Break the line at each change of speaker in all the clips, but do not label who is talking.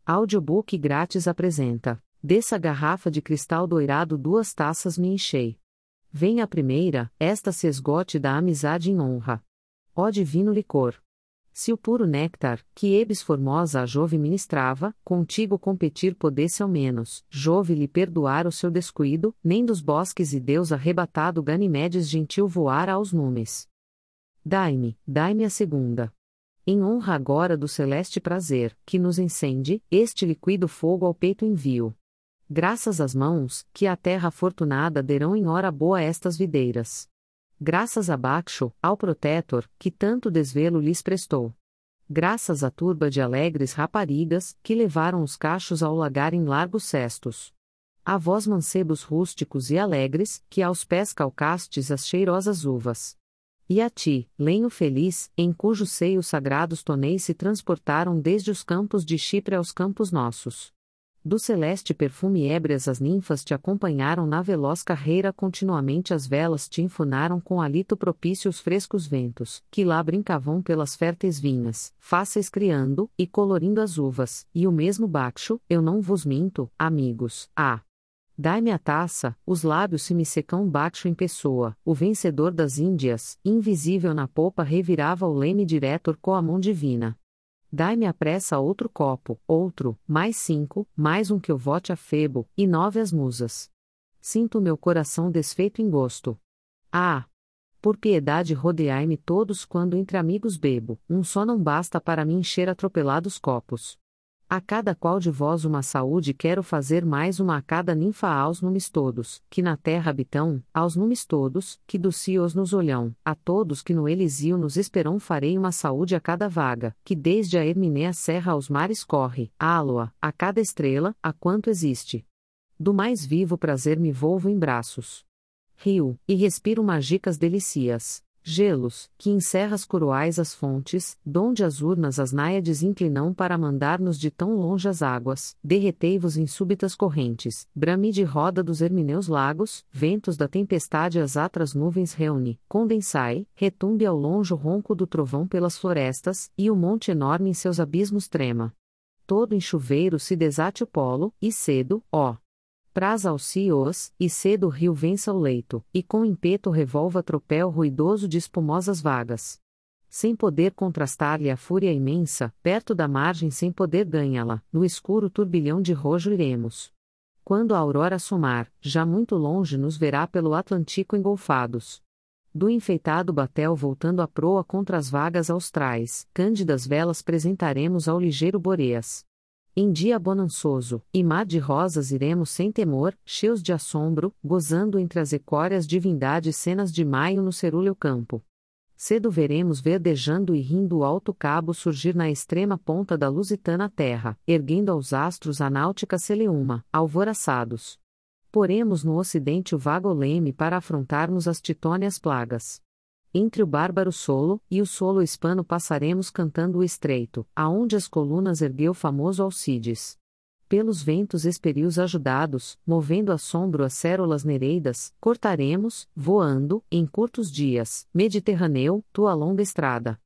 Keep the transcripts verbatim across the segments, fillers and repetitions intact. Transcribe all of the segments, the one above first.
Audiobook grátis apresenta: Dessa garrafa de cristal doirado duas taças me enchei. Venha a primeira, esta se esgote da amizade em honra. Ó divino licor! Se o puro néctar, que Ebes formosa a Jove ministrava, contigo competir podesse ao menos, Jove lhe perdoar o seu descuido, nem dos bosques e Deus arrebatado Ganimedes gentil voar aos numes. Dai-me, dai-me a segunda. Em honra agora do celeste prazer, que nos encende, este liquido fogo ao peito envio. Graças às mãos, que a terra afortunada derão em hora boa estas videiras. Graças a Baksho, ao protetor, que tanto desvelo lhes prestou. Graças à turba de alegres raparigas, que levaram os cachos ao lagar em largos cestos. A vós mancebos rústicos e alegres, que aos pés calcastes as cheirosas uvas. E a ti, lenho feliz, em cujo seio sagrados tonéis se transportaram desde os campos de Chipre aos campos nossos. Do celeste perfume ébrias as ninfas te acompanharam na veloz carreira, continuamente as velas te enfunaram com hálito propício os frescos ventos, que lá brincavam pelas férteis vinhas, fáceis criando, e colorindo as uvas, e o mesmo Baksho, eu não vos minto, amigos, ah! Dai-me a taça, os lábios se me secam Baksho em pessoa, o vencedor das Índias, invisível na popa revirava o leme diretor com a mão divina. Dai-me à pressa outro copo, outro, mais cinco, mais um que eu vote a Febo, e nove às musas. Sinto meu coração desfeito em gosto. Ah! Por piedade rodeai-me todos quando entre amigos bebo, um só não basta para me encher atropelados copos. A cada qual de vós uma saúde quero fazer mais uma a cada ninfa aos numes todos, que na terra habitam, aos numes todos, que dos cios nos olham, a todos que no Elisio nos esperam farei uma saúde a cada vaga, que desde a Herminéa serra aos mares corre, a lua, a cada estrela, a quanto existe. Do mais vivo prazer me volvo em braços. Rio, e respiro magicas delicias. Gelos, que em serras coroais as fontes, donde as urnas as náiades inclinam para mandar-nos de tão longe as águas, derretei-vos em súbitas correntes, bramide roda dos hermineus lagos, ventos da tempestade as atras nuvens reúne, condensai, retumbe ao longe o ronco do trovão pelas florestas, e o monte enorme em seus abismos trema. Todo em chuveiro se desate o polo, e cedo, ó! Praz aos cios, e cedo o rio vença o leito, e com impeto revolva tropel ruidoso de espumosas vagas. Sem poder contrastar-lhe a fúria imensa, perto da margem sem poder ganhá-la, no escuro turbilhão de rojo iremos. Quando a aurora somar, já muito longe nos verá pelo Atlântico engolfados. Do enfeitado batel voltando a proa contra as vagas austrais, cândidas velas presentaremos ao ligeiro Boreas. Em dia bonançoso, e mar de rosas iremos sem temor, cheios de assombro, gozando entre as ecórias divindades cenas de maio no cerúleo campo. Cedo veremos verdejando e rindo o alto cabo surgir na extrema ponta da lusitana terra, erguendo aos astros a náutica celeuma, alvoraçados. Poremos no ocidente o vago leme para afrontarmos as titôneas plagas. Entre o bárbaro solo, e o solo hispano passaremos cantando o estreito, aonde as colunas ergueu famoso Alcides. Pelos ventos esperios ajudados, movendo assombro as cérulas nereidas, cortaremos, voando, em curtos dias, Mediterrâneo, tua longa estrada.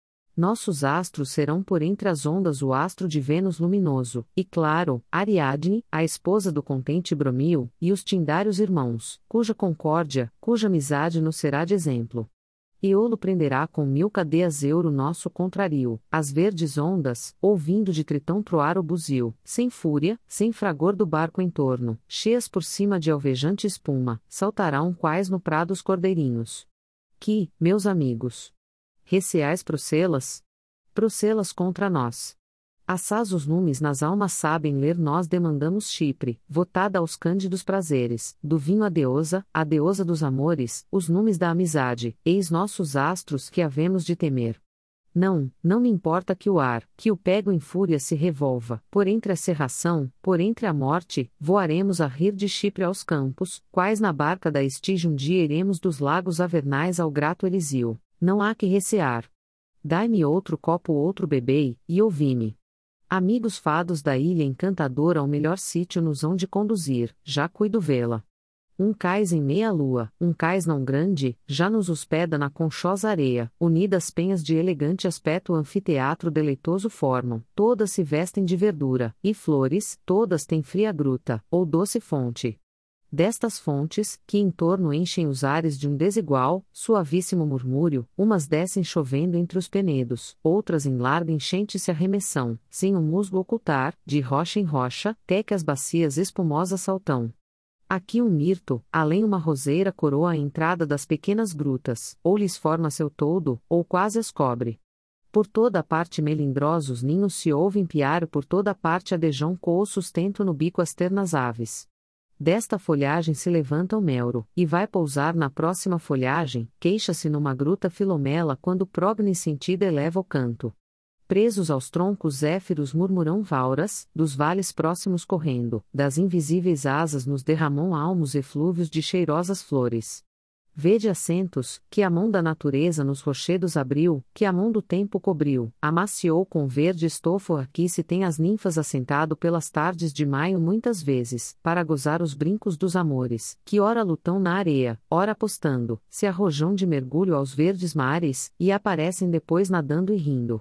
Nossos astros serão por entre as ondas o astro de Vênus luminoso, e claro, Ariadne, a esposa do contente Bromio, e os tindários irmãos, cuja concórdia, cuja amizade nos será de exemplo. Eolo prenderá com mil cadeias euro nosso contrario, as verdes ondas, ouvindo de Tritão troar o buzil, sem fúria, sem fragor do barco em torno, cheias por cima de alvejante espuma, saltarão quais no prado os cordeirinhos. Que, meus amigos, receais procelas? Procelas contra nós. Assaz os numes nas almas sabem ler nós demandamos Chipre, votada aos cândidos prazeres, do vinho a deusa, a deusa dos amores, os numes da amizade, eis nossos astros que havemos de temer. Não, não me importa que o ar, que o pego em fúria se revolva, por entre a cerração, por entre a morte, voaremos a rir de Chipre aos campos, quais na barca da estige um dia iremos dos lagos avernais ao grato Elisio, não há que recear. Dai-me outro copo outro bebei, e ouvi-me. Amigos fados da ilha encantadora ao melhor sítio nos hão de conduzir, já cuido vê-la. Um cais em meia-lua, um cais não grande, já nos hospeda na conchosa areia, unidas penhas de elegante aspecto o anfiteatro deleitoso formam, todas se vestem de verdura, e flores, todas têm fria gruta, ou doce fonte. Destas fontes, que em torno enchem os ares de um desigual, suavíssimo murmúrio, umas descem chovendo entre os penedos, outras em larga enchente se arremessam, sem o musgo ocultar, de rocha em rocha, até que as bacias espumosas saltam. Aqui um mirto, além uma roseira coroa a entrada das pequenas grutas, ou lhes forma seu toldo, ou quase as cobre. Por toda a parte melindrosos ninhos se ouvem piar, por toda a parte adejão coa sustento no bico as ternas aves. Desta folhagem se levanta o melro, e vai pousar na próxima folhagem, queixa-se numa gruta Filomela quando progne sentida eleva o canto. Presos aos troncos zéfiros murmuram vauras, dos vales próximos correndo, das invisíveis asas nos derramam almos eflúvios de cheirosas flores. Vede assentos, que a mão da natureza nos rochedos abriu, que a mão do tempo cobriu, amaciou com verde estofo. Aqui se tem as ninfas assentado pelas tardes de maio muitas vezes, para gozar os brincos dos amores, que ora lutam na areia, ora postando, se arrojam de mergulho aos verdes mares, e aparecem depois nadando e rindo.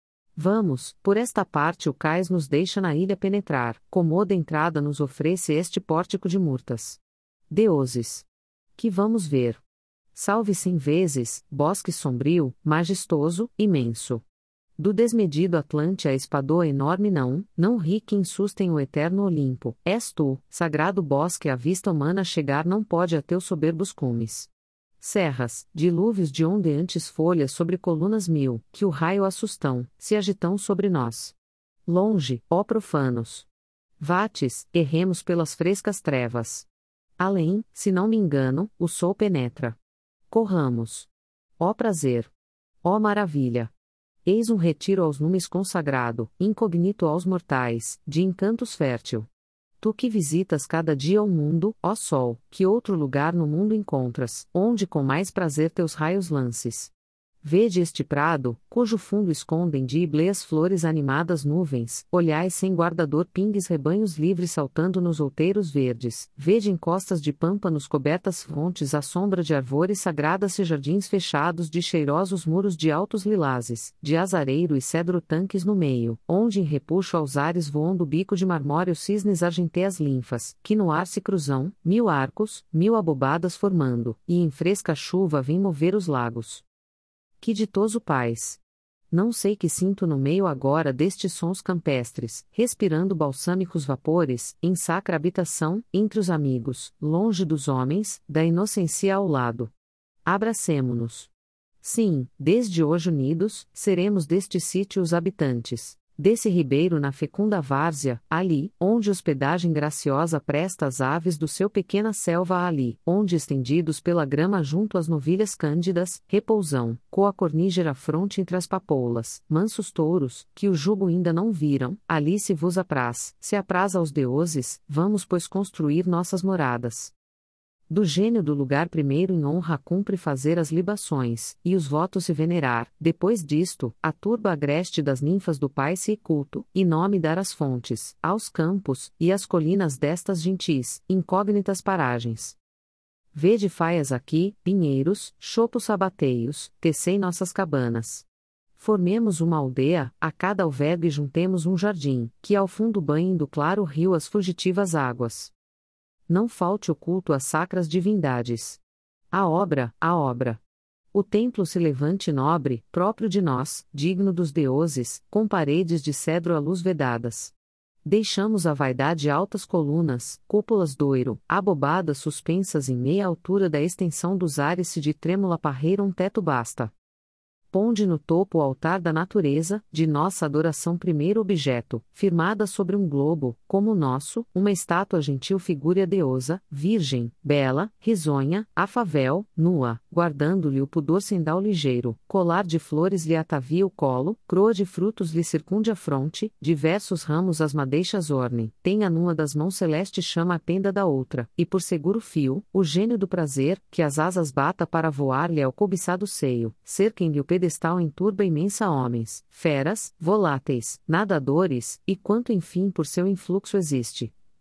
Vamos, por esta parte o cais nos deixa na ilha penetrar, comoda entrada nos oferece este pórtico de murtas. Deuses. Que vamos ver? Salve cem vezes, bosque sombrio, majestoso, imenso. Do desmedido Atlante a espadoa enorme não, não ri quem sustem o eterno Olimpo, és tu, sagrado bosque a vista humana chegar não pode a teus soberbos cumes. Serras, dilúvios de ondeantes folhas sobre colunas mil, que o raio assustam, se agitam sobre nós. Longe, ó profanos. Vates, erremos pelas frescas trevas. Além, se não me engano, o sol penetra. Corramos. Ó prazer! Ó maravilha! Eis um retiro aos numes consagrado, incognito aos mortais, de encantos fértil. Tu que visitas cada dia o mundo, ó sol, que outro lugar no mundo encontras, onde com mais prazer teus raios lances. Vede este prado, cujo fundo escondem de iblês flores animadas nuvens, olhais sem guardador pingues rebanhos livres saltando nos outeiros verdes, vede encostas de pâmpanos cobertas fontes à sombra de arvores sagradas e jardins fechados de cheirosos muros de altos lilazes, de azareiro e cedro tanques no meio, onde em repuxo aos ares voam do bico de marmóreo cisnes argenteas linfas, que no ar se cruzam, mil arcos, mil abobadas formando, e em fresca chuva vêm mover os lagos. Que ditoso paz! Não sei que sinto no meio agora destes sons campestres, respirando balsâmicos vapores, em sacra habitação, entre os amigos, longe dos homens, da inocência ao lado. Abracemo-nos. Sim, desde hoje unidos, seremos deste sítio os habitantes. Desse ribeiro na fecunda várzea, ali, onde hospedagem graciosa presta às aves do seu pequena selva ali, onde estendidos pela grama junto às novilhas cândidas, repousam, coa cornígera fronte entre as papoulas, mansos touros, que o jugo ainda não viram, ali se vos apraz, se apraz aos deuses, vamos pois construir nossas moradas. Do gênio do lugar primeiro em honra cumpre fazer as libações, e os votos se venerar, depois disto, a turba agreste das ninfas do pai se culto, e nome dar às fontes, aos campos, e às colinas destas gentis, incógnitas paragens. Vede faias aqui, pinheiros, chopos sabateios, tecei nossas cabanas. Formemos uma aldeia, a cada albergue juntemos um jardim, que ao fundo banhem do claro rio as fugitivas águas. Não falte o culto às sacras divindades. A obra, a obra. O templo se levante nobre, próprio de nós, digno dos deuses, com paredes de cedro à luz vedadas. Deixamos a vaidade altas colunas, cúpulas doiro, abobadas suspensas em meia altura da extensão dos ares se de trêmula parreira um teto basta. Ponde no topo o altar da natureza, de nossa adoração primeiro objeto, firmada sobre um globo, como o nosso, uma estátua gentil figura deusa, virgem, bela, risonha, afavel, nua, guardando-lhe o pudor sendal ligeiro, colar de flores lhe atavia o colo, croa de frutos lhe circunde a fronte, diversos ramos as madeixas ornem, tenha numa das mãos celeste chama a penda da outra, e por seguro fio, o gênio do prazer, que as asas bata para voar-lhe ao cobiçado seio, cerquem-lhe o pedestal em turba imensa homens, feras, voláteis, nadadores, e quanto enfim por seu influxo existe.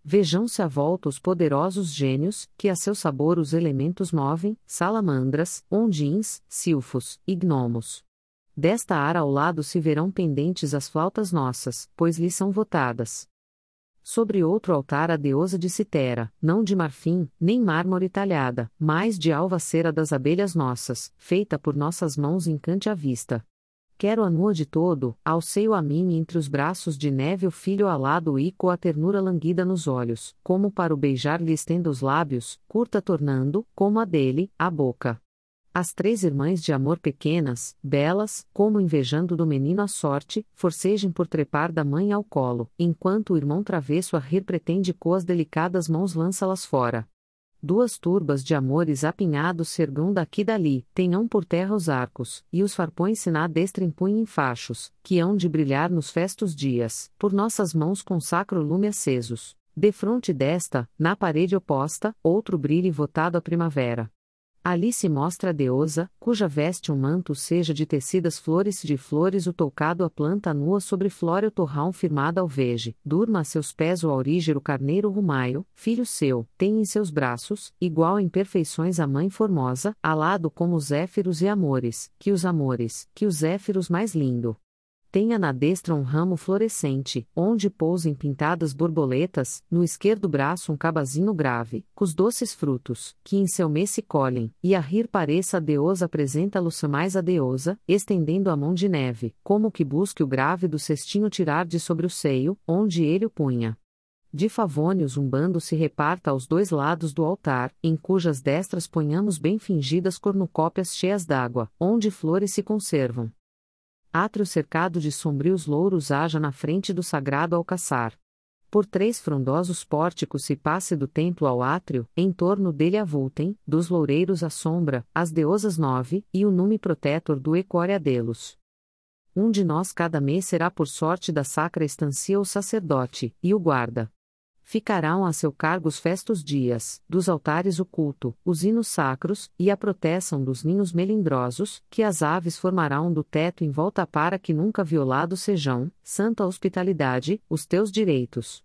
Vejam-se à volta os poderosos gênios, que a seu sabor os elementos movem, salamandras, ondins, silfos e gnomos. Desta ara ao lado se verão pendentes as flautas nossas, pois lhes são votadas. Sobre outro altar a deusa de Citera, não de marfim, nem mármore talhada, mas de alva cera das abelhas nossas, feita por nossas mãos encante a vista. Quero-a nua de todo, ao seio a mim entre os braços de neve o filho alado e com a ternura languida nos olhos, como para o beijar lhe estenda os lábios, curta tornando, como a dele, a boca. As três irmãs de amor pequenas, belas, como invejando do menino a sorte, forcejem por trepar da mãe ao colo, enquanto o irmão travesso a rir pretende com as delicadas mãos lança-las fora. Duas turbas de amores apinhados sergam daqui e dali, tenham por terra os arcos, e os farpões se na destra empunhem fachos, que hão de brilhar nos festos dias, por nossas mãos com sacro lume acesos. Defronte desta, na parede oposta, outro brilhe votado à primavera. Ali se mostra a deusa, cuja veste um manto seja de tecidas flores de flores o toucado a planta nua sobre flóreo torrão firmada alveje, durma a seus pés o aurígero carneiro rumaio, filho seu, tem em seus braços, igual em perfeições a mãe formosa, alado como os zéfiros e amores, que os amores, que os zéfiros mais lindo. Tenha na destra um ramo florescente, onde pousem pintadas borboletas, no esquerdo braço um cabazinho grave, cos doces frutos, que em seu mês se colhem, e a rir pareça a deusa apresenta-los mais a deusa, estendendo a mão de neve, como que busque o grave do cestinho tirar de sobre o seio, onde ele o punha. De favônios um bando se reparta aos dois lados do altar, em cujas destras ponhamos bem fingidas cornucópias cheias d'água, onde flores se conservam. Átrio cercado de sombrios louros haja na frente do sagrado alcaçar. Por três frondosos pórticos se passe do templo ao átrio, em torno dele avultem, dos loureiros a sombra, as deusas nove, e o nume protetor do equórea delos. Um de nós cada mês será por sorte da sacra estancia o sacerdote, e o guarda. Ficarão a seu cargo os festos dias, dos altares o culto, os hinos sacros, e a proteção dos ninhos melindrosos, que as aves formarão do teto em volta para que nunca violados sejam, santa hospitalidade, os teus direitos.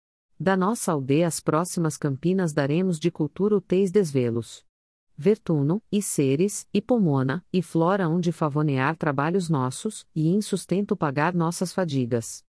Da nossa aldeia às próximas campinas daremos de cultura úteis desvelos. Vertuno, e Ceres, e Pomona, e Flora hão de favonear trabalhos nossos, e em sustento pagar nossas fadigas.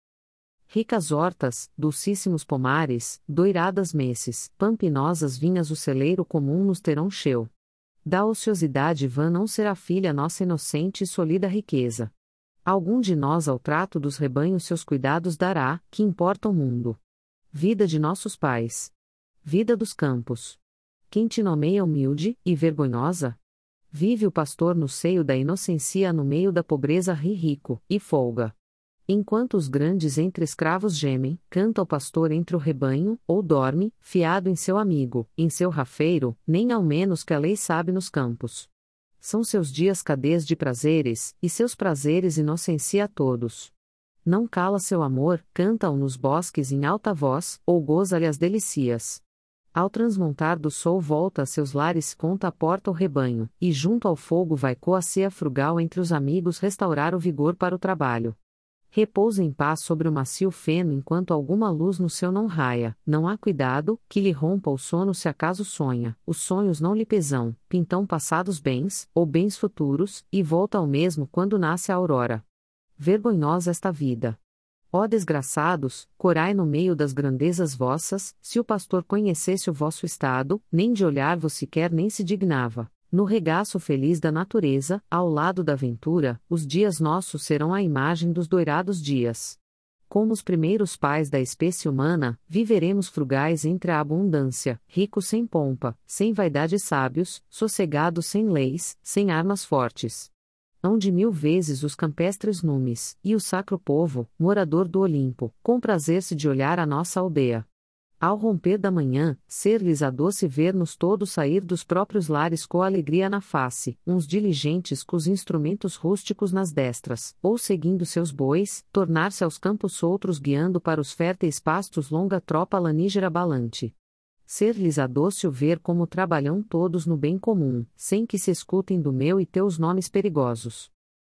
Ricas hortas, dulcíssimos pomares, doiradas messes, pampinosas vinhas o celeiro comum nos terão cheu. Da ociosidade vã não será filha nossa inocente e solida riqueza. Algum de nós ao trato dos rebanhos seus cuidados dará, que importa o mundo. Vida de nossos pais. Vida dos campos. Quem te nomeia humilde, e vergonhosa? Vive o pastor no seio da inocência no meio da pobreza ri rico, e folga. Enquanto os grandes entre escravos gemem, canta o pastor entre o rebanho, ou dorme, fiado em seu amigo, em seu rafeiro, nem ao menos que a lei sabe nos campos. São seus dias cadeias de prazeres, e seus prazeres inocencia a todos. Não cala seu amor, canta-o nos bosques em alta voz, ou goza-lhe as delícias. Ao transmontar do sol volta a seus lares conta a porta o rebanho, e junto ao fogo vai coa a ceia frugal entre os amigos restaurar o vigor para o trabalho. Repousa em paz sobre o macio feno enquanto alguma luz no seu não raia, não há cuidado, que lhe rompa o sono se acaso sonha, os sonhos não lhe pesam, pintão passados bens, ou bens futuros, e volta ao mesmo quando nasce a aurora. Vergonhosa esta vida. Ó desgraçados, corai no meio das grandezas vossas, se o pastor conhecesse o vosso estado, nem de olhar-vos sequer nem se dignava. No regaço feliz da natureza, ao lado da ventura, os dias nossos serão a imagem dos doirados dias. Como os primeiros pais da espécie humana, viveremos frugais entre a abundância, ricos sem pompa, sem vaidade sábios, sossegados sem leis, sem armas fortes. Hão de mil vezes os campestres numes, e o sacro povo, morador do Olimpo, com prazer-se de olhar a nossa aldeia. Ao romper da manhã, ser-lhes a doce ver-nos todos sair dos próprios lares com alegria na face, uns diligentes com os instrumentos rústicos nas destras, ou seguindo seus bois, tornar-se aos campos outros guiando para os férteis pastos longa tropa lanígera balante. Ser-lhes a doce o ver como trabalham todos no bem comum, sem que se escutem do meu e teus nomes perigosos.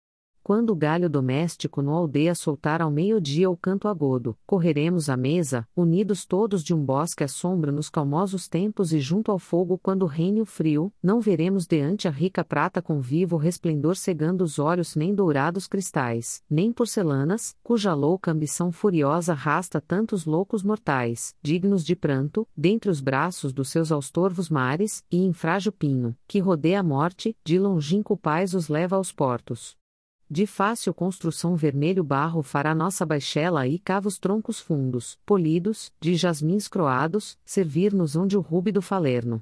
Quando o galho doméstico no aldeia soltar ao meio-dia o canto agudo, correremos à mesa, unidos todos de um bosque à sombra nos calmosos tempos e junto ao fogo quando reine o frio, não veremos deante a rica prata com vivo resplendor cegando os olhos nem dourados cristais, nem porcelanas, cuja louca ambição furiosa arrasta tantos loucos mortais, dignos de pranto, dentre os braços dos seus austorvos mares, e em frágil pinho, que rodeia a morte, de longínquo pais os leva aos portos. De fácil construção vermelho barro fará nossa baixela e cava os troncos fundos, polidos, de jasmins croados, servir-nos onde o rúbido falerno.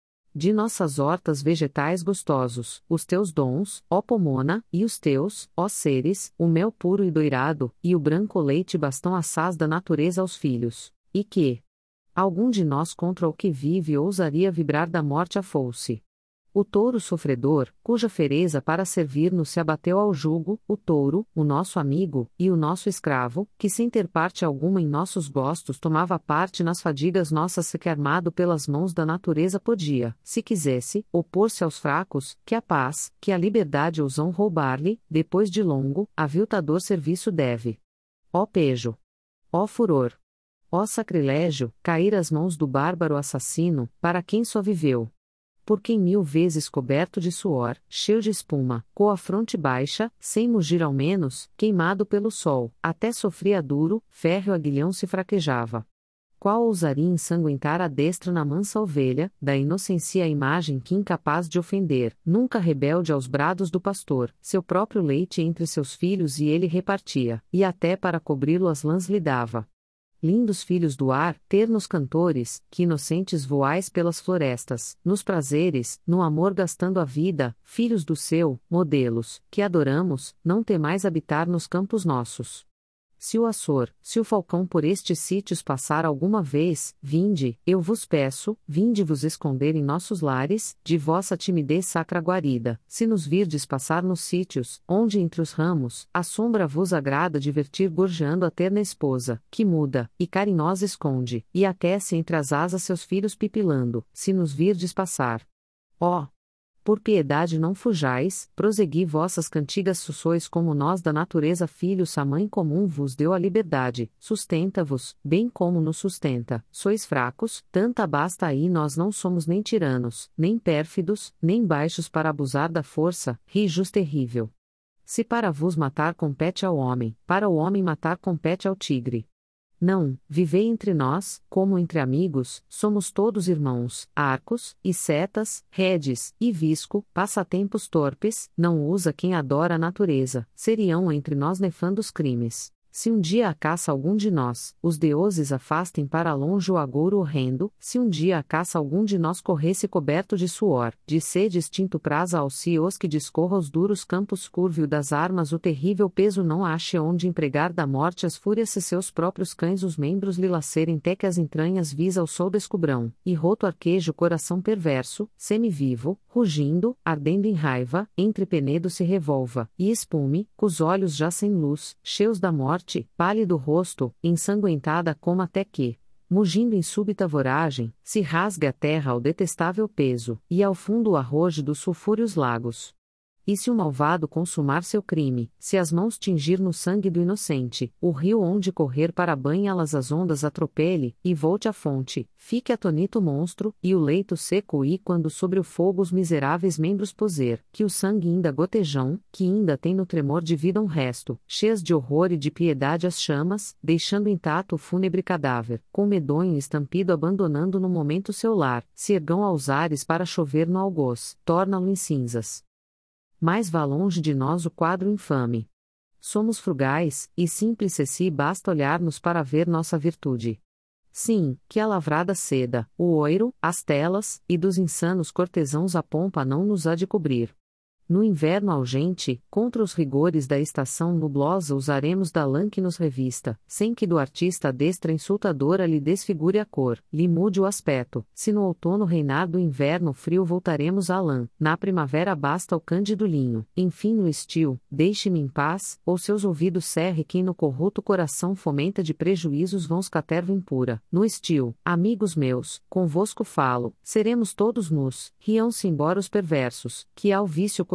De nossas hortas vegetais gostosos, os teus dons, ó pomona, e os teus, ó seres, o mel puro e doirado, e o branco leite bastão assaz da natureza aos filhos, e que algum de nós contra o que vive ousaria vibrar da morte a foice. O touro sofredor, cuja fereza para servir-nos se abateu ao jugo, o touro, o nosso amigo, e o nosso escravo, que sem ter parte alguma em nossos gostos tomava parte nas fadigas nossas que armado pelas mãos da natureza podia, se quisesse, opor-se aos fracos, que a paz, que a liberdade ousam roubar-lhe, depois de longo, aviltador serviço deve. Ó pejo! Ó furor! Ó sacrilégio, cair às mãos do bárbaro assassino, para quem só viveu. Por quem mil vezes coberto de suor, cheio de espuma, com a fronte baixa, sem mugir ao menos, queimado pelo sol, até sofria duro, férreo aguilhão se fraquejava. Qual ousaria ensanguentar a destra na mansa ovelha, da inocência a imagem que incapaz de ofender, nunca rebelde aos brados do pastor, seu próprio leite entre seus filhos e ele repartia, e até para cobri-lo as lãs lhe dava. Lindos filhos do ar, ternos cantores, que inocentes voais pelas florestas, nos prazeres, no amor gastando a vida, filhos do seu, modelos, que adoramos, não temais habitar nos campos nossos. Se o açor, se o falcão por estes sítios passar alguma vez, vinde, eu vos peço, vinde vos esconder em nossos lares, de vossa timidez sacra guarida, se nos virdes passar nos sítios, onde entre os ramos, a sombra vos agrada divertir gorjeando a terna esposa, que muda, e carinhosa esconde, e aquece entre as asas seus filhos pipilando, se nos virdes passar. Ó! Por piedade não fujais, prossegui vossas cantigas sussois como nós da natureza filhos a mãe comum vos deu a liberdade, sustenta-vos, bem como nos sustenta, sois fracos, tanta basta aí nós não somos nem tiranos, nem pérfidos, nem baixos para abusar da força, rijos terrível. Se para vos matar compete ao homem, para o homem matar compete ao tigre. Não, vivei entre nós, como entre amigos, somos todos irmãos, arcos, e setas, redes, e visco, passatempos torpes, não usa quem adora a natureza, seriam entre nós nefandos crimes. Se um dia a caça algum de nós, os deuses afastem para longe o agouro horrendo, se um dia a caça algum de nós corresse coberto de suor, de sede extinto praza aos cios que discorra os duros campos curvio das armas o terrível peso não ache onde empregar da morte as fúrias se seus próprios cães os membros lhe lacerem até que as entranhas visa o sol descubram, e roto arqueje o coração perverso, semivivo, rugindo, ardendo em raiva, entre penedo se revolva, e espume, cos olhos já sem luz, cheios da morte, pálido rosto, ensanguentada como até que, mugindo em súbita voragem, se rasgue a terra ao detestável peso, e ao fundo o arroje dos sulfúreos lagos. E se o malvado consumar seu crime, se as mãos tingir no sangue do inocente, o rio onde correr para banhá-las as ondas atropele, e volte à fonte, fique atonito o monstro, e o leito seco e quando sobre o fogo os miseráveis membros poser, que o sangue ainda gotejam, que ainda tem no tremor de vida um resto, cheias de horror e de piedade as chamas, deixando intacto o fúnebre cadáver, com medonho estampido abandonando no momento seu lar, se ergam aos ares para chover no algoz, torna-lo em cinzas. Mais vá longe de nós o quadro infame. Somos frugais, e simples se basta olhar-nos para ver nossa virtude. Sim, que a lavrada seda, o oiro, as telas, e dos insanos cortesãos a pompa não nos há de cobrir. No inverno algente, contra os rigores da estação nublosa usaremos da lã que nos revista, sem que do artista a destra insultadora lhe desfigure a cor, lhe mude o aspecto. Se no outono reinar do inverno frio voltaremos à lã, na primavera basta o cândido linho, enfim no estio, deixe-me em paz, ou seus ouvidos cerre quem no corrupto coração fomenta de prejuízos vãos caterva impura. No estio, amigos meus, convosco falo, seremos todos nus, riam-se embora os perversos, que ao vício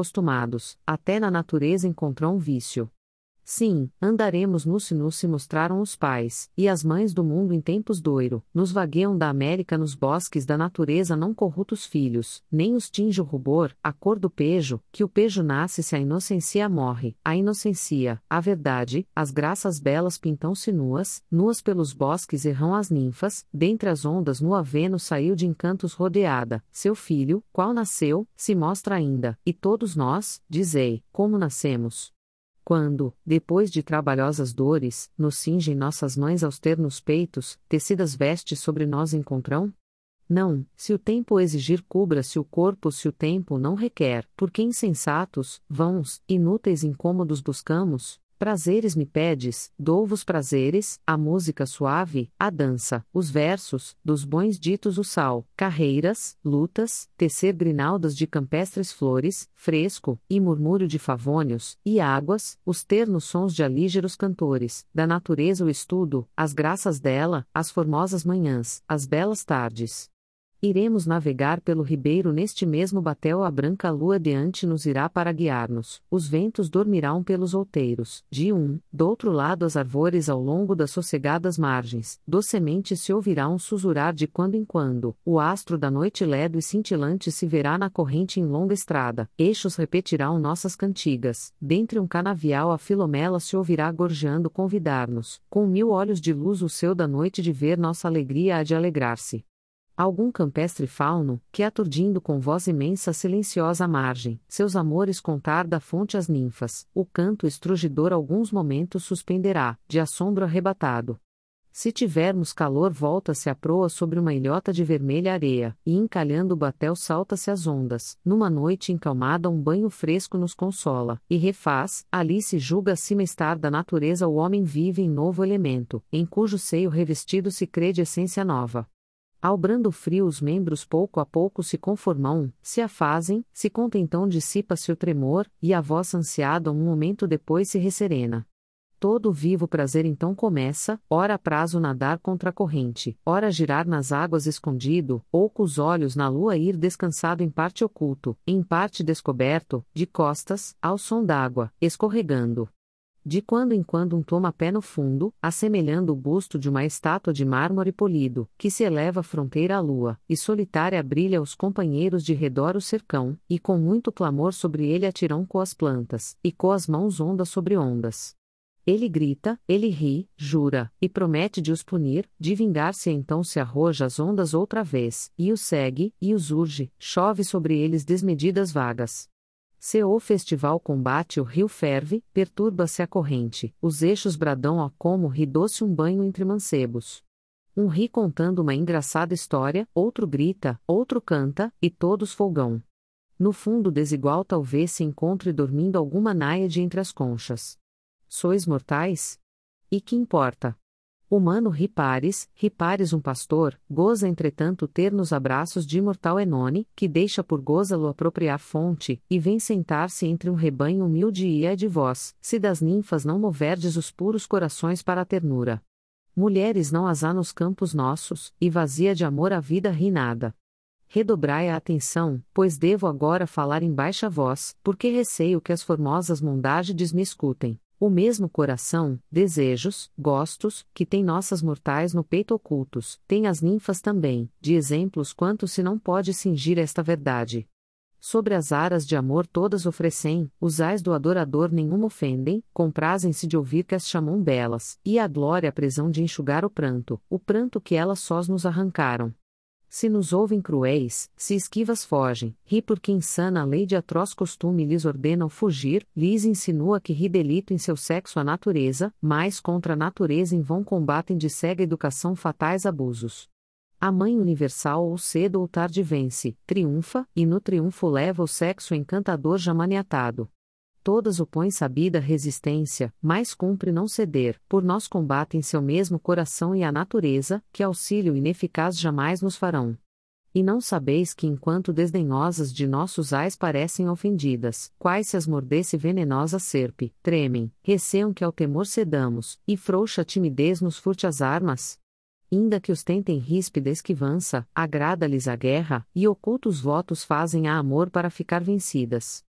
acostumados, até na natureza encontrou um vício. Sim, andaremos nu se nos se mostraram os pais, e as mães do mundo em tempos doiro, nos vagueiam da América nos bosques da natureza não corrutos filhos, nem os tinge o rubor, a cor do pejo, que o pejo nasce se a inocência morre, a inocência, a verdade, as graças belas pintam-se nuas, nuas pelos bosques errão as ninfas, dentre as ondas nua Vênus saiu de encantos rodeada, seu filho, qual nasceu, se mostra ainda, e todos nós, dizei, como nascemos. Quando, depois de trabalhosas dores, nos cingem nossas mães aos ternos peitos, tecidas vestes sobre nós encontrão? Não, se o tempo exigir cubra-se o corpo se o tempo não requer, porque insensatos, vãos, inúteis incômodos buscamos? Prazeres me pedes, dou-vos prazeres, a música suave, a dança, os versos, dos bons ditos o sal, carreiras, lutas, tecer grinaldas de campestres flores, fresco, e murmúrio de favônios, e águas, os ternos sons de alígeros cantores, da natureza o estudo, as graças dela, as formosas manhãs, as belas tardes. Iremos navegar pelo ribeiro neste mesmo batel a branca lua diante nos irá para guiar-nos, os ventos dormirão pelos outeiros, de um, do outro lado as árvores ao longo das sossegadas margens, docemente se ouvirá um susurrar de quando em quando, o astro da noite ledo e cintilante se verá na corrente em longa estrada, eixos repetirão nossas cantigas, dentre um canavial a Filomela se ouvirá gorjeando convidar-nos, com mil olhos de luz o céu da noite de ver nossa alegria há de alegrar-se. Algum campestre fauno, que aturdindo com voz imensa silenciosa margem, seus amores contar da fonte às ninfas, o canto estrugidor alguns momentos suspenderá, de assombro arrebatado. Se tivermos calor volta-se a proa sobre uma ilhota de vermelha areia, e encalhando o batel salta-se as ondas, numa noite encalmada um banho fresco nos consola, e refaz, ali se julga acima estar da natureza o homem vive em novo elemento, em cujo seio revestido se crê de essência nova. Ao brando frio os membros pouco a pouco se conformam, se afazem, se contentam dissipa-se o tremor, e a voz ansiada um momento depois se resserena. Todo o vivo prazer então começa, ora prazo nadar contra a corrente, ora girar nas águas escondido, ou com os olhos na lua ir descansado em parte oculto, em parte descoberto, de costas, ao som d'água, escorregando. De quando em quando um toma pé no fundo, assemelhando o busto de uma estátua de mármore polido, que se eleva fronteira à lua, e solitária brilha aos companheiros de redor o cercão, e com muito clamor sobre ele atiram com as plantas, e com as mãos ondas sobre ondas. Ele grita, ele ri, jura, e promete de os punir, de vingar-se então se arroja as ondas outra vez, e os segue, e os urge, chove sobre eles desmedidas vagas. Se o festival combate o rio ferve, perturba-se a corrente, os eixos bradam a como ri doce um banho entre mancebos. Um ri contando uma engraçada história, outro grita, outro canta, e todos folgam. No fundo desigual talvez se encontre dormindo alguma náiade entre as conchas. Sois mortais? E que importa? Humano ripares, ripares um pastor, goza entretanto ter nos abraços de imortal Enone, que deixa por goza-lo apropriar fonte, e vem sentar-se entre um rebanho humilde e é de vós, se das ninfas não moverdes os puros corações para a ternura. Mulheres não as há nos campos nossos, e vazia de amor a vida ri nada. Redobrai a atenção, pois devo agora falar em baixa voz, porque receio que as formosas mondágides me escutem. O mesmo coração, desejos, gostos, que tem nossas mortais no peito ocultos, tem as ninfas também, de exemplos quanto se não pode cingir esta verdade. Sobre as aras de amor todas oferecem, os ais do adorador nenhuma ofendem, comprazem-se de ouvir que as chamam belas, e a glória a prisão de enxugar o pranto, o pranto que elas sós nos arrancaram. Se nos ouvem cruéis, se esquivas fogem, ri porque insana a lei de atroz costume lhes ordenam fugir, lhes insinua que ri delito em seu sexo a natureza, mas contra a natureza em vão combatem de cega educação fatais abusos. A mãe universal ou cedo ou tarde vence, triunfa, e no triunfo leva o sexo encantador já maniatado. Todas opõem sabida resistência, mas cumpre não ceder, por nós combatem seu mesmo coração e a natureza, que auxílio ineficaz jamais nos farão. E não sabeis que enquanto desdenhosas de nossos ais parecem ofendidas, quais se as mordesse venenosa serpe, tremem, receiam que ao temor cedamos, e frouxa a timidez nos furte as armas? Inda que os tentem ríspida esquivança, agrada-lhes a guerra, e ocultos votos fazem a amor para ficar vencidas.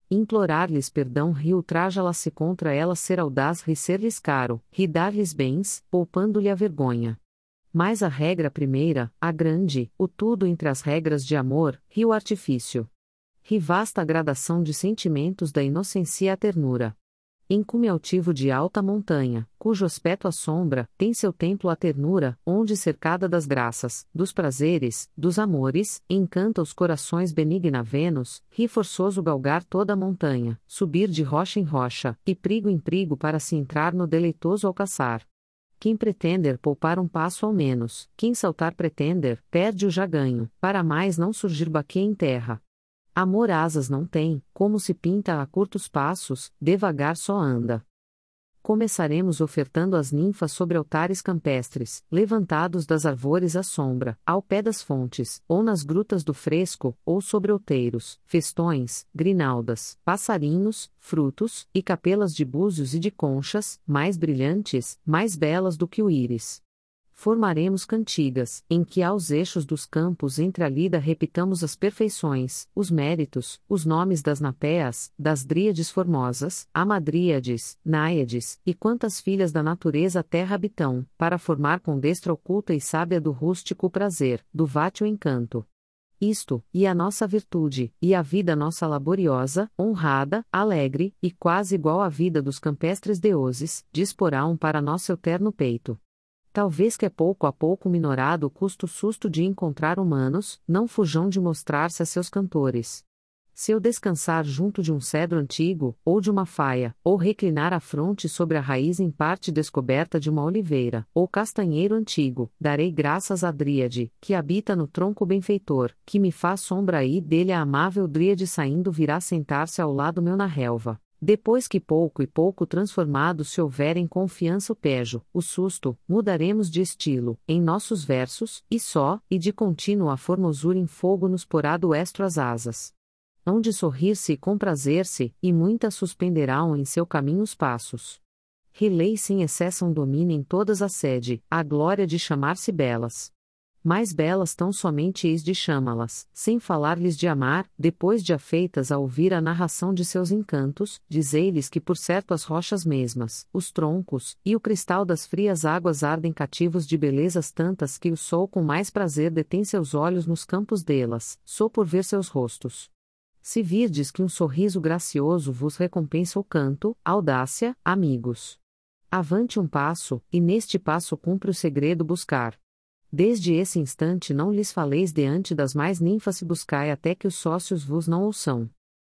implorar-lhes perdão ri ultraja-las-se contra elas ser audaz ri ser-lhes caro, ri dar-lhes bens, poupando-lhe a vergonha. Mas a regra primeira, a grande, o tudo entre as regras de amor, ri o artifício. Ri vasta a gradação de sentimentos da inocência à ternura. Encume altivo de alta montanha, cujo aspecto assombra, tem seu templo a ternura, onde cercada das graças, dos prazeres, dos amores, encanta os corações benigna Vênus, ri forçoso galgar toda a montanha, subir de rocha em rocha, e prigo em prigo para se entrar no deleitoso alcaçar. Quem pretender poupar um passo ao menos, quem saltar pretender, perde o já ganho, para mais não surgir baque em terra. Amor asas não tem, como se pinta a curtos passos, devagar só anda. Começaremos ofertando as ninfas sobre altares campestres, levantados das arvores à sombra, ao pé das fontes, ou nas grutas do fresco, ou sobre outeiros, festões, grinaldas, passarinhos, frutos, e capelas de búzios e de conchas, mais brilhantes, mais belas do que o íris. Formaremos cantigas, em que aos eixos dos campos entre a lida repitamos as perfeições, os méritos, os nomes das napéas, das dríades formosas, amadríades, náiades, e quantas filhas da natureza a terra habitam, para formar com destra oculta e sábia do rústico o prazer, do vátio encanto. Isto, e a nossa virtude, e a vida nossa laboriosa, honrada, alegre, e quase igual à vida dos campestres deuses, disporão para nosso eterno peito. Talvez que é pouco a pouco minorado o custo susto de encontrar humanos, não fujam de mostrar-se a seus cantores. Se eu descansar junto de um cedro antigo, ou de uma faia, ou reclinar a fronte sobre a raiz em parte descoberta de uma oliveira, ou castanheiro antigo, darei graças à dríade, que habita no tronco benfeitor, que me faz sombra aí dele a amável dríade saindo virá sentar-se ao lado meu na relva. Depois que pouco e pouco transformado se houver em confiança o pejo, o susto, mudaremos de estilo, em nossos versos, e só, e de contínuo a formosura em fogo nos porá do estro as asas. Hão de sorrir-se e comprazer-se, e muitas suspenderão em seu caminho os passos. Rilei sem exceção dominem todas a sede, a glória de chamar-se belas. Mais belas tão somente eis de chamá-las, sem falar-lhes de amar, depois de afeitas a ouvir a narração de seus encantos, dizei-lhes que por certo as rochas mesmas, os troncos, e o cristal das frias águas ardem cativos de belezas tantas que o sol com mais prazer detém seus olhos nos campos delas, só por ver seus rostos. Se virdes que um sorriso gracioso vos recompensa o canto, audácia, amigos. Avante um passo, e neste passo cumpre o segredo buscar. Desde esse instante não lhes faleis diante das mais ninfas se buscai até que os sócios vos não ouçam.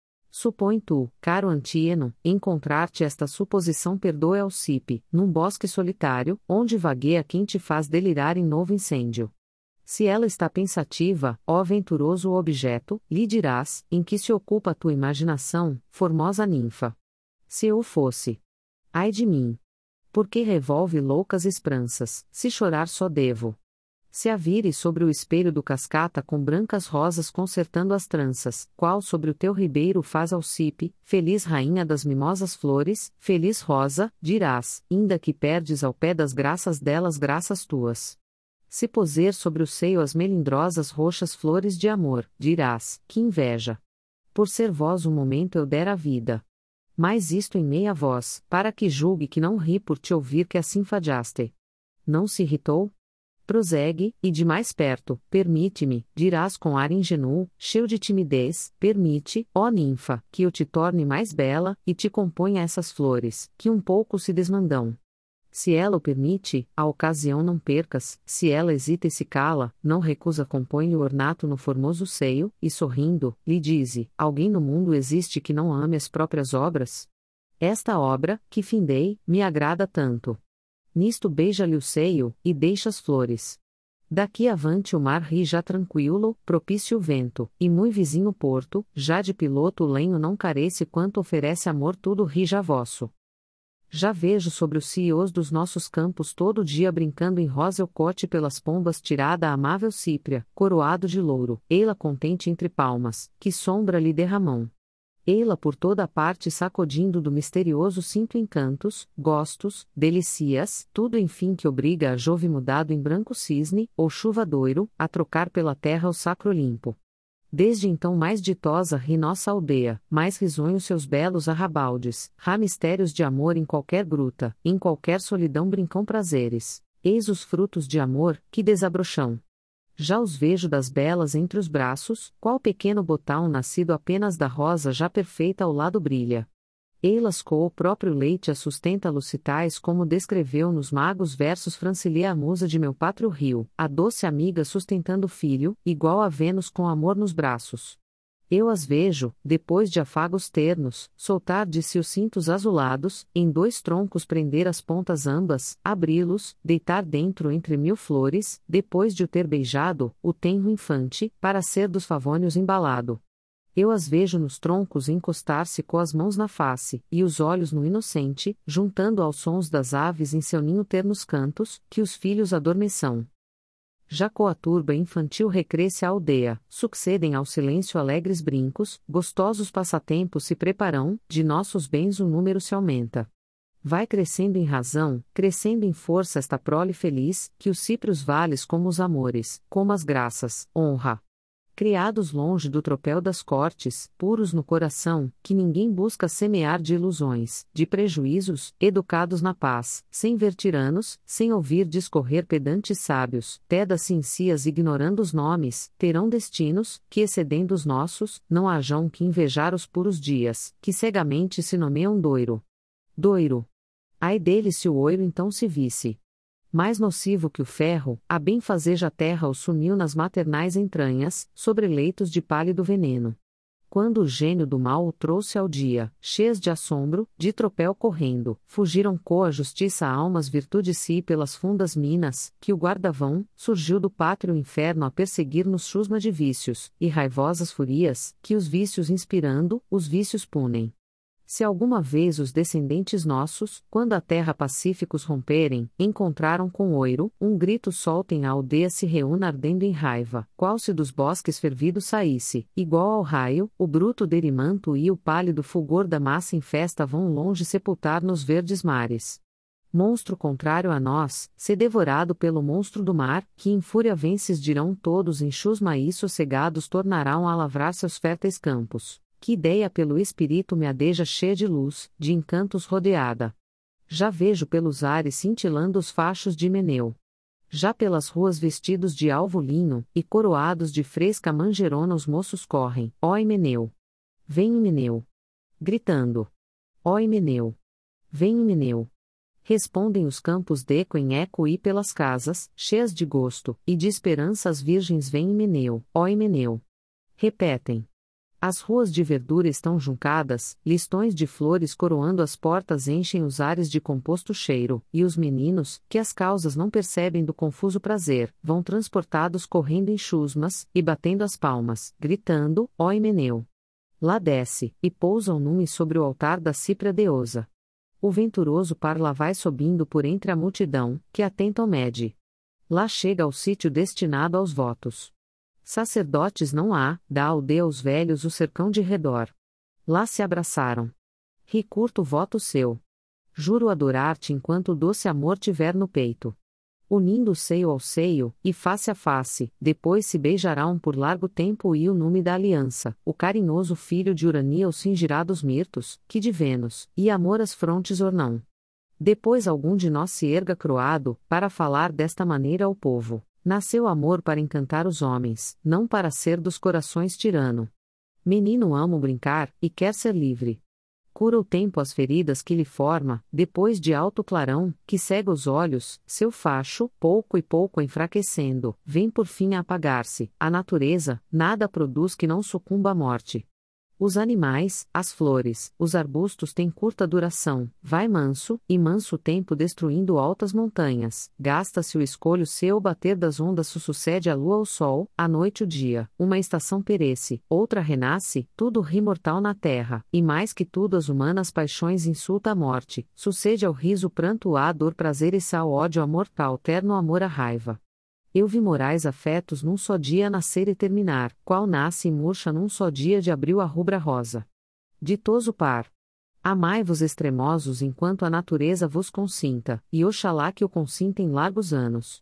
Supõe tu, caro Antíeno, encontrar-te esta suposição perdoe ao cipe, num bosque solitário, onde vagueia quem te faz delirar em novo incêndio. Se ela está pensativa, ó venturoso objeto, lhe dirás, em que se ocupa a tua imaginação, formosa ninfa. Se eu fosse. Ai de mim! Porque revolve loucas esperanças, se chorar só devo. Se a vires sobre o espelho do cascata com brancas rosas consertando as tranças, qual sobre o teu ribeiro faz alcipe, feliz rainha das mimosas flores, feliz rosa, dirás, inda que perdes ao pé das graças delas graças tuas. Se poser sobre o seio as melindrosas roxas flores de amor, dirás, que inveja. Por ser vós um momento eu dera a vida. Mas isto em meia voz, para que julgue que não ri por te ouvir que assim fadiaste. Não se irritou? Prosegue, e de mais perto, permite-me, dirás com ar ingênuo, cheio de timidez, permite, ó ninfa, que eu te torne mais bela, e te componha essas flores, que um pouco se desmandam. Se ela o permite, a ocasião não percas, se ela hesita e se cala, não recusa compõe-lhe o ornato no formoso seio, e sorrindo, lhe dize, alguém no mundo existe que não ame as próprias obras? Esta obra, que findei, me agrada tanto. Nisto beija-lhe o seio, e deixa as flores. Daqui avante o mar ri já tranquilo, propício o vento, e mui vizinho o porto, já de piloto o lenho não carece quanto oferece amor tudo ri já vosso. Já vejo sobre os cíos dos nossos campos todo dia brincando em rosa o cote pelas pombas tirada a amável cípria, coroado de louro, ei-la contente entre palmas, que sombra lhe derramam. Ei-la por toda a parte sacodindo do misterioso cinto encantos, gostos, delicias, tudo enfim que obriga a jove mudado em branco cisne, ou chuva doiro, a trocar pela terra o sacro limpo. Desde então mais ditosa ri nossa aldeia, mais risonhos seus belos arrabaldes, há mistérios de amor em qualquer gruta, em qualquer solidão brincam prazeres, eis os frutos de amor, que desabrocham. Já os vejo das belas entre os braços, qual pequeno botão nascido apenas da rosa já perfeita ao lado brilha. Eilas com o próprio leite a sustenta lucitais como descreveu nos magos versos Francilia a musa de meu pátrio rio, a doce amiga sustentando o filho, igual a Vênus com amor nos braços. Eu as vejo, depois de afagos ternos, soltar de si os cintos azulados, em dois troncos prender as pontas ambas, abri-los, deitar dentro entre mil flores, depois de o ter beijado, o tenro infante, para ser dos favônios embalado. Eu as vejo nos troncos encostar-se com as mãos na face, e os olhos no inocente, juntando aos sons das aves em seu ninho ternos cantos, que os filhos adormeçam. Já com a turba infantil recresce a aldeia, sucedem ao silêncio alegres brincos, gostosos passatempos se preparam, de nossos bens o número se aumenta. Vai crescendo em razão, crescendo em força esta prole feliz, que os cíprios vales como os amores, como as graças, honra. Criados longe do tropel das cortes, puros no coração, que ninguém busca semear de ilusões, de prejuízos, educados na paz, sem ver tiranos, sem ouvir discorrer pedantes sábios, teda-se em si as ignorando os nomes, terão destinos, que excedendo os nossos, não hajam que invejar os puros dias, que cegamente se nomeiam doiro. Doiro. Ai dele se o oiro então se visse. Mais nocivo que o ferro, a benfazeja terra o sumiu nas maternais entranhas, sobre leitos de pálido veneno. Quando o gênio do mal o trouxe ao dia, cheias de assombro, de tropel correndo, fugiram com a justiça almas virtude si pelas fundas minas, que o guardavam, surgiu do pátrio inferno a perseguir-nos chusma de vícios, e raivosas furias, que os vícios inspirando, os vícios punem. Se alguma vez os descendentes nossos, quando a terra pacíficos romperem, encontraram com oiro, um grito soltem a aldeia se reúna ardendo em raiva, qual se dos bosques fervidos saísse, igual ao raio, o bruto derimanto e o pálido fulgor da massa em festa vão longe sepultar nos verdes mares. Monstro contrário a nós, se devorado pelo monstro do mar, que em fúria vences dirão todos em chusma e sossegados tornarão a lavrar seus férteis campos. Que ideia pelo espírito me adeja cheia de luz, de encantos rodeada. Já vejo pelos ares cintilando os fachos de Meneu. Já pelas ruas vestidos de alvo linho, e coroados de fresca manjerona os moços correm, ó Himeneu. Vem Himeneu. Gritando. Ó Himeneu. Vem Himeneu. Respondem os campos d'eco em eco e pelas casas, cheias de gosto, e de esperança as virgens vêm Himeneu, ó Himeneu. Repetem. As ruas de verdura estão juncadas, listões de flores coroando as portas enchem os ares de composto cheiro, e os meninos, que as causas não percebem do confuso prazer, vão transportados correndo em chusmas, e batendo as palmas, gritando, ó Himeneu. Lá desce, e pousam nume sobre o altar da cípria deosa. O venturoso par lá vai subindo por entre a multidão, que atenta ao mede. Lá chega ao sítio destinado aos votos. Sacerdotes não há, dá aldeia aos velhos o cercão de redor. Lá se abraçaram. Ri curto o voto seu. Juro adorar-te enquanto o doce amor tiver no peito. Unindo seio ao seio, e face a face, depois se beijarão por largo tempo e o nume da aliança, o carinhoso filho de Urania o cingirá dos mirtos, que de Vênus, e amor as frontes ornão. Depois algum de nós se erga croado, para falar desta maneira ao povo. Nasceu amor para encantar os homens, não para ser dos corações tirano. Menino ama brincar, e quer ser livre. Cura o tempo as feridas que lhe forma, depois de alto clarão, que cega os olhos, seu facho, pouco e pouco enfraquecendo, vem por fim a apagar-se. A natureza, nada produz que não sucumba à morte. Os animais, as flores, os arbustos têm curta duração, vai manso, e manso o tempo destruindo altas montanhas, gasta-se o escolho seu bater das ondas sucede a lua ao sol, a noite o dia, uma estação perece, outra renasce, tudo ri mortal na terra, e mais que tudo as humanas paixões insulta a morte, sucede ao riso pranto a dor prazer e ao ódio a mortal terno amor a raiva. Eu vi morais afetos num só dia nascer e terminar, qual nasce e murcha num só dia de abril a rubra rosa. Ditoso par. Amai-vos extremosos enquanto a natureza vos consinta, e oxalá que o consinta em largos anos.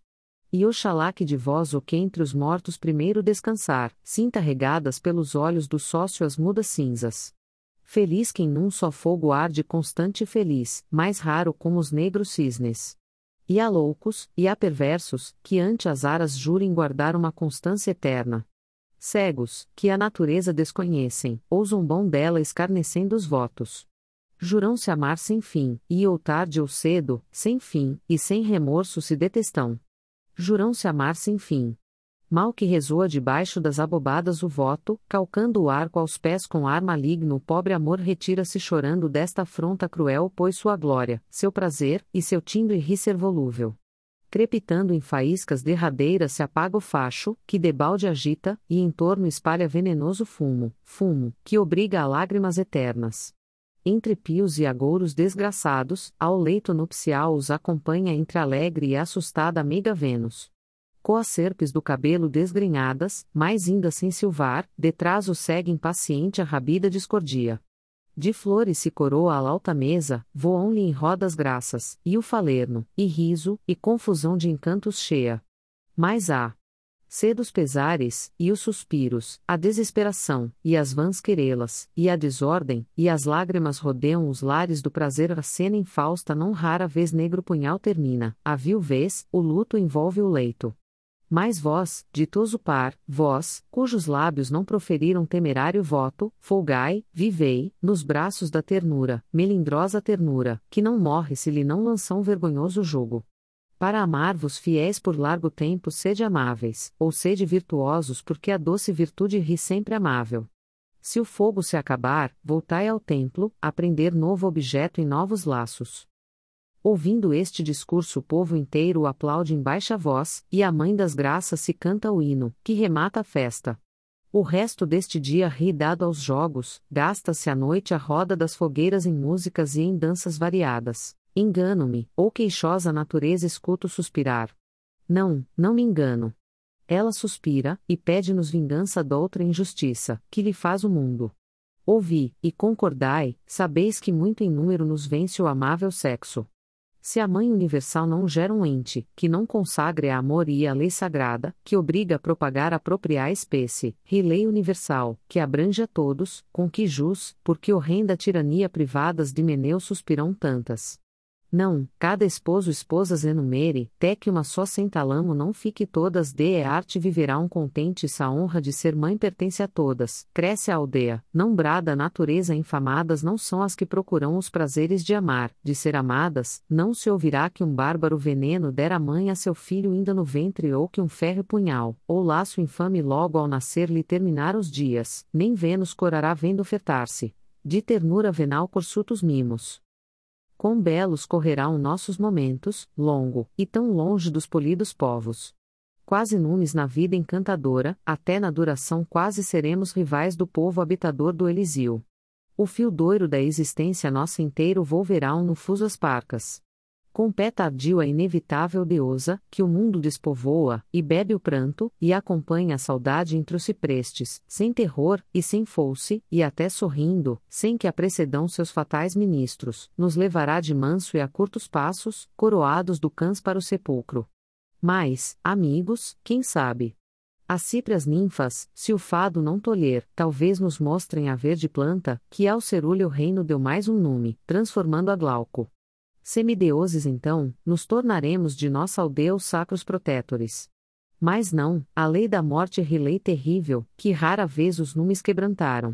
E oxalá que de vós o que entre os mortos primeiro descansar, sinta regadas pelos olhos do sócio as mudas cinzas. Feliz quem num só fogo arde constante e feliz, mais raro como os negros cisnes. E há loucos, e há perversos, que ante as aras jurem guardar uma constância eterna. Cegos, que a natureza desconhecem, ou zombam dela escarnecendo os votos. Jurão-se amar sem fim, e ou tarde ou cedo, sem fim, e sem remorso se detestam. Jurão-se amar sem fim. Mal que ressoa debaixo das abobadas o voto, calcando o arco aos pés com ar maligno, o pobre amor retira-se chorando desta afronta cruel, pois sua glória, seu prazer, e seu timbre ri ser volúvel. Crepitando em faíscas derradeiras se apaga o facho, que debalde agita, e em torno espalha venenoso fumo, fumo, que obriga a lágrimas eternas. Entre pios e agouros desgraçados, ao leito nupcial os acompanha entre alegre e assustada amiga Vênus. Coas serpes do cabelo desgrenhadas, mais indas sem silvar, detrás o segue impaciente a rabida discordia. De flores se coroa a alta mesa, voam-lhe em rodas graças, e o falerno, e riso, e confusão de encantos cheia. Mas há cedos pesares, e os suspiros, a desesperação, e as vãs querelas, e a desordem, e as lágrimas rodeiam os lares do prazer. A cena infausta não rara vez negro punhal termina, a vil vez, o luto envolve o leito. Mas vós, ditoso par, vós, cujos lábios não proferiram temerário voto, folgai, vivei, nos braços da ternura, melindrosa ternura, que não morre se lhe não lançam vergonhoso jugo. Para amar-vos fiéis por largo tempo sede amáveis, ou sede virtuosos porque a doce virtude ri sempre amável. Se o fogo se acabar, voltai ao templo, aprender novo objeto em novos laços. Ouvindo este discurso o povo inteiro o aplaude em baixa voz, e a Mãe das Graças se canta o hino, que remata a festa. O resto deste dia ri dado aos jogos, gasta-se a noite a roda das fogueiras em músicas e em danças variadas. Engano-me, ou queixosa natureza escuto suspirar. Não, não me engano. Ela suspira, e pede-nos vingança doutra injustiça, que lhe faz o mundo. Ouvi, e concordai, sabeis que muito em número nos vence o amável sexo. Se a Mãe Universal não gera um ente, que não consagre a amor e a lei sagrada, que obriga a propagar a própria espécie, e lei universal, que abrange a todos, com que jus, porque horrenda tirania privadas de Meneu suspirão tantas. Não, cada esposo esposas enumere, até que uma só sentalamo não fique todas dê é arte viverá um contente se a honra de ser mãe pertence a todas, cresce a aldeia, não brada a natureza infamadas não são as que procuram os prazeres de amar, de ser amadas, não se ouvirá que um bárbaro veneno der a mãe a seu filho ainda no ventre ou que um férreo punhal, ou laço infame logo ao nascer lhe terminar os dias, nem Vênus corará vendo ofertar-se, de ternura venal corsutos mimos. Quão belos correrão nossos momentos, longo, e tão longe dos polidos povos. Quase numes na vida encantadora, até na duração quase seremos rivais do povo habitador do Eliseu. O fio doiro da existência nossa inteiro volverão no fuso as parcas. Com pé tardio a inevitável deusa, que o mundo despovoa, e bebe o pranto, e acompanha a saudade entre os ciprestes, sem terror, e sem foice, e até sorrindo, sem que a precedam seus fatais ministros, nos levará de manso e a curtos passos, coroados do cãs para o sepulcro. Mas, amigos, quem sabe? As cíprias ninfas, se o fado não tolher, talvez nos mostrem a verde planta, que ao cerúleo reino deu mais um nume, transformando a Glauco. Semideuses então, nos tornaremos de nossa aldeia os sacros protetores. Mas não, a lei da morte é lei terrível, que rara vez os numes quebrantaram.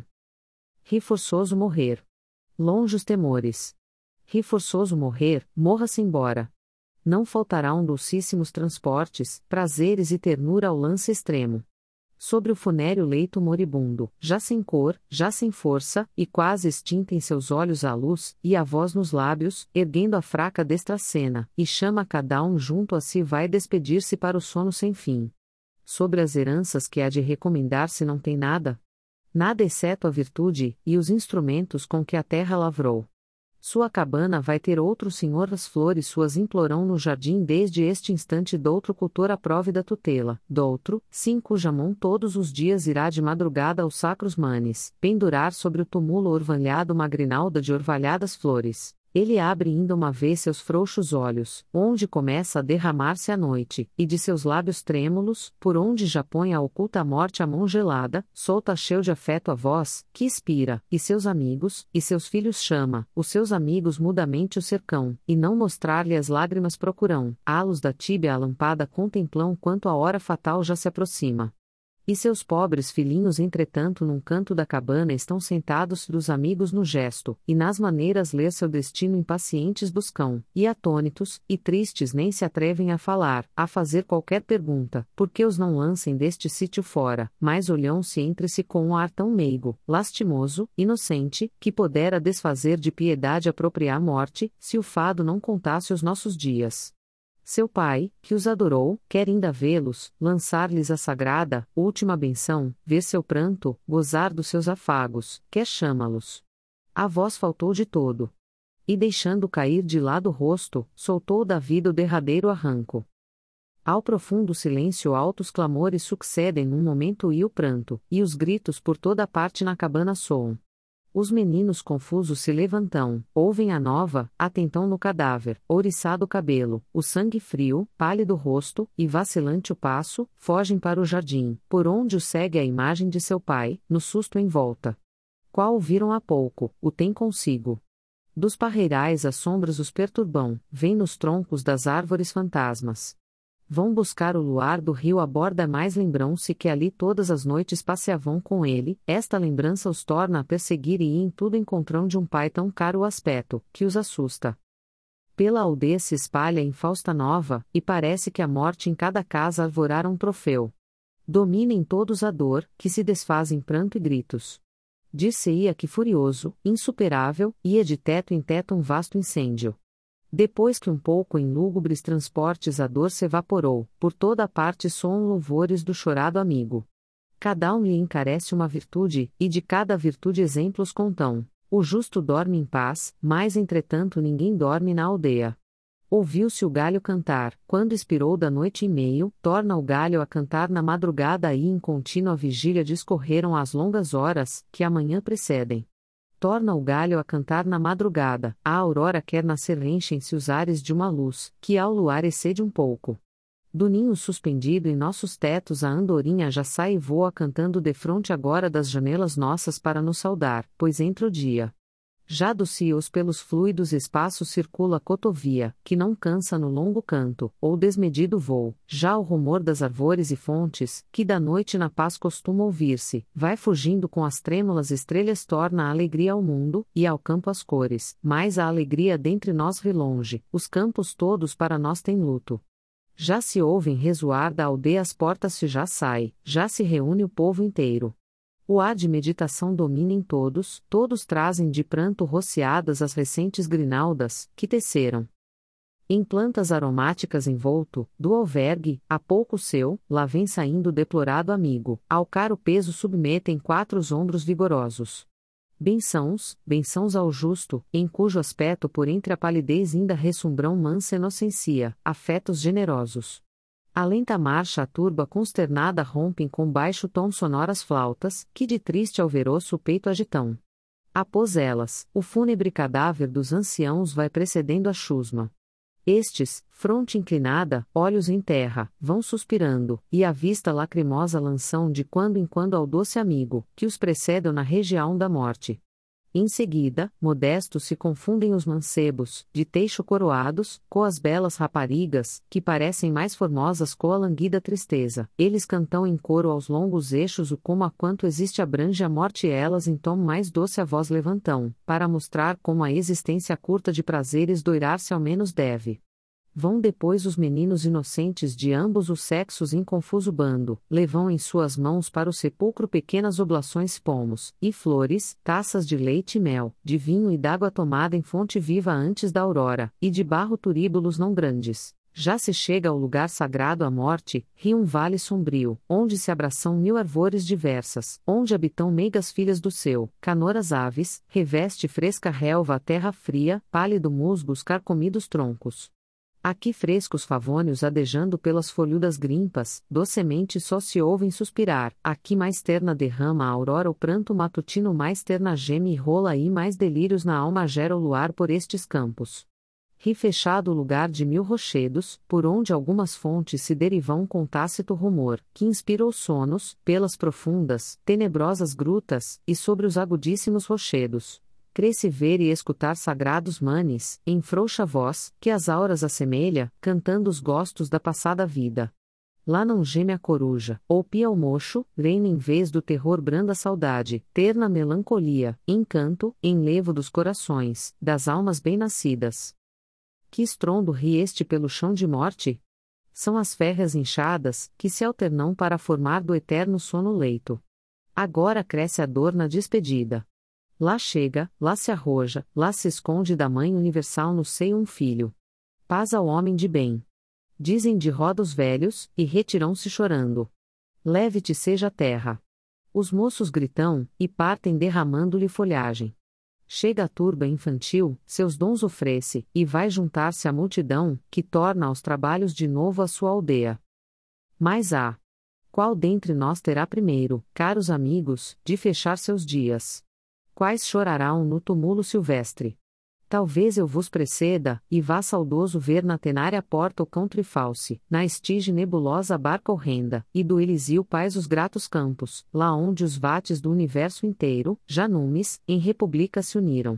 Ri forçoso morrer. Longe os temores. Ri forçoso morrer, morra-se embora. Não faltarão dulcíssimos transportes, prazeres e ternura ao lance extremo. Sobre o funéreo leito moribundo, já sem cor, já sem força, e quase extinta em seus olhos a luz, e a voz nos lábios, erguendo a fraca destracena, e chama cada um junto a si vai despedir-se para o sono sem fim. Sobre as heranças que há de recomendar-se não tem nada? Nada exceto a virtude, e os instrumentos com que a terra lavrou. Sua cabana vai ter outro senhor, as flores suas implorão no jardim desde este instante doutro cultor aprove da tutela, doutro, sim cuja mão todos os dias irá de madrugada aos sacros manes, pendurar sobre o túmulo orvalhado uma grinalda de orvalhadas flores, Ele abre ainda uma vez seus frouxos olhos, onde começa a derramar-se a noite, e de seus lábios trêmulos, por onde já põe a oculta morte a mão gelada, solta cheio de afeto a voz, que expira, e seus amigos, e seus filhos chama, os seus amigos mudamente o cercam, e não mostrar-lhe as lágrimas procurão, halos da tíbia alampada contemplam quanto a hora fatal já se aproxima. E seus pobres filhinhos entretanto num canto da cabana estão sentados dos amigos no gesto, e nas maneiras ler seu destino impacientes buscam, e atônitos, e tristes nem se atrevem a falar, a fazer qualquer pergunta, porque os não lancem deste sítio fora, mas olham-se entre si com um ar tão meigo, lastimoso, inocente, que podera desfazer de piedade a própria morte, se o fado não contasse os nossos dias. Seu pai, que os adorou, quer ainda vê-los, lançar-lhes a sagrada, última benção, ver seu pranto, gozar dos seus afagos, quer chamá-los. A voz faltou de todo. E deixando cair de lado o rosto, soltou da vida o derradeiro arranco. Ao profundo silêncio altos clamores sucedem num momento e o pranto, e os gritos por toda parte na cabana soam. Os meninos confusos se levantam, ouvem a nova, atentam no cadáver, ouriçado o cabelo, o sangue frio, pálido o rosto, e vacilante o passo, fogem para o jardim, por onde o segue a imagem de seu pai, no susto em volta. Qual o viram há pouco, o tem consigo. Dos parreirais as sombras os perturbam, vêm nos troncos das árvores fantasmas. Vão buscar o luar do rio à borda, mais lembram-se que ali todas as noites passeavam com ele, esta lembrança os torna a perseguir e em tudo encontram de um pai tão caro o aspecto, que os assusta. Pela aldeia se espalha em fausta nova, e parece que a morte em cada casa arvorara um troféu. Domina em todos a dor, que se desfaz em pranto e gritos. Dir-se-ia que furioso, insuperável, ia de teto em teto um vasto incêndio. Depois que um pouco em lúgubres transportes a dor se evaporou, por toda a parte soam louvores do chorado amigo. Cada um lhe encarece uma virtude, e de cada virtude exemplos contam. O justo dorme em paz, mas entretanto ninguém dorme na aldeia. Ouviu-se o galho cantar, quando expirou da noite e meio, torna o galho a cantar na madrugada e em contínua vigília discorreram as longas horas, que a manhã precedem. Torna o galho a cantar na madrugada, a aurora quer nascer, enchem-se os ares de uma luz, que ao luar excede um pouco. Do ninho suspendido em nossos tetos a andorinha já sai e voa cantando defronte agora das janelas nossas para nos saudar, pois entra o dia. Já dos cios pelos fluidos espaços circula a cotovia, que não cansa no longo canto, ou desmedido voo, já o rumor das árvores e fontes, que da noite na paz costuma ouvir-se, vai fugindo com as trêmulas estrelas, torna a alegria ao mundo, e ao campo as cores, mas a alegria dentre nós relonge, os campos todos para nós têm luto. Já se ouvem resoar da aldeia as portas se já sai, já se reúne o povo inteiro. O ar de meditação domina em todos, todos trazem de pranto rociadas as recentes grinaldas, que teceram. Em plantas aromáticas envolto, do albergue, há pouco seu, lá vem saindo o deplorado amigo, ao caro peso submetem quatro os ombros vigorosos. Bençãos, bençãos ao justo, em cujo aspecto por entre a palidez ainda ressumbrão mansa inocência, afetos generosos. A lenta marcha a turba consternada rompem com baixo tom sonoras flautas, que de triste alvoroço o peito agitão. Após elas, o fúnebre cadáver dos anciãos vai precedendo a chusma. Estes, fronte inclinada, olhos em terra, vão suspirando, e a vista lacrimosa lançam de quando em quando ao doce amigo, que os precedeu na região da morte. Em seguida, modestos se confundem os mancebos, de teixo coroados, com as belas raparigas, que parecem mais formosas com a languida tristeza. Eles cantam em coro aos longos eixos o como a quanto existe abrange a morte, e elas em tom mais doce a voz levantam, para mostrar como a existência curta de prazeres doirar-se ao menos deve. Vão depois os meninos inocentes de ambos os sexos em confuso bando, levam em suas mãos para o sepulcro pequenas oblações, pomos, e flores, taças de leite e mel, de vinho e d'água tomada em fonte viva antes da aurora, e de barro turíbulos não grandes. Já se chega ao lugar sagrado à morte, rio um vale sombrio, onde se abraçam mil arvores diversas, onde habitam meigas filhas do céu, canoras aves, reveste fresca relva a terra fria, pálido musgo os carcomidos troncos. Aqui frescos favônios adejando pelas folhudas grimpas, docemente só se ouvem suspirar, aqui mais terna derrama a aurora o pranto matutino, mais terna geme e rola e mais delírios na alma gera o luar por estes campos. Ri fechado o lugar de mil rochedos, por onde algumas fontes se derivam com tácito rumor, que inspira os sonos, pelas profundas, tenebrosas grutas, e sobre os agudíssimos rochedos. Cresce ver e escutar sagrados manes, em frouxa voz, que as auras assemelha, cantando os gostos da passada vida. Lá não geme a coruja, ou pia o mocho, reina em vez do terror branda saudade, terna melancolia, encanto, enlevo dos corações, das almas bem-nascidas. Que estrondo ri este pelo chão de morte? São as férreas inchadas, que se alternam para formar do eterno sono leito. Agora cresce a dor na despedida. Lá chega, lá se arroja, lá se esconde da Mãe Universal no seio um filho. Paz ao homem de bem. Dizem de roda os velhos, e retirão-se chorando. Leve-te seja a terra. Os moços gritam, e partem derramando-lhe folhagem. Chega a turba infantil, seus dons oferece, e vai juntar-se à multidão, que torna aos trabalhos de novo a sua aldeia. Mas há. Qual dentre nós terá primeiro, caros amigos, de fechar seus dias? Quais chorarão no túmulo silvestre? Talvez eu vos preceda, e vá saudoso ver na tenária porta o cão trifalce, na estige nebulosa barca horrenda, e do Eliseu pais os gratos campos, lá onde os vates do universo inteiro, já numes, em república se uniram.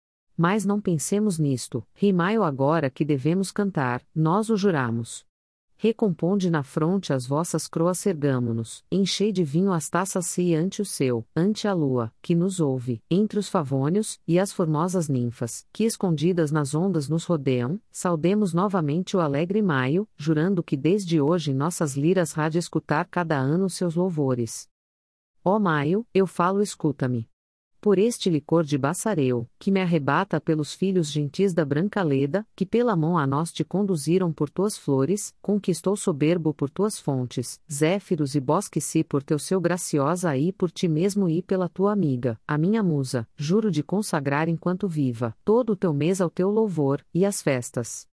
Mas não pensemos nisto, rimai-o agora que devemos cantar, nós o juramos. Recomponde na fronte as vossas croas sergamo-nos, enchei de vinho as taças se ante o seu, ante a lua, que nos ouve, entre os favônios, e as formosas ninfas, que escondidas nas ondas nos rodeiam, saudemos novamente o alegre maio, jurando que desde hoje nossas liras há de escutar cada ano seus louvores. Ó maio, eu falo escuta-me. Por este licor de Bassareu, que me arrebata pelos filhos gentis da branca leda, que pela mão a nós te conduziram por tuas flores, conquistou soberbo por tuas fontes, zéfiros e bosque-se por teu seu graciosa e por ti mesmo e pela tua amiga, a minha musa, juro de consagrar enquanto viva, todo o teu mês ao teu louvor, e as festas.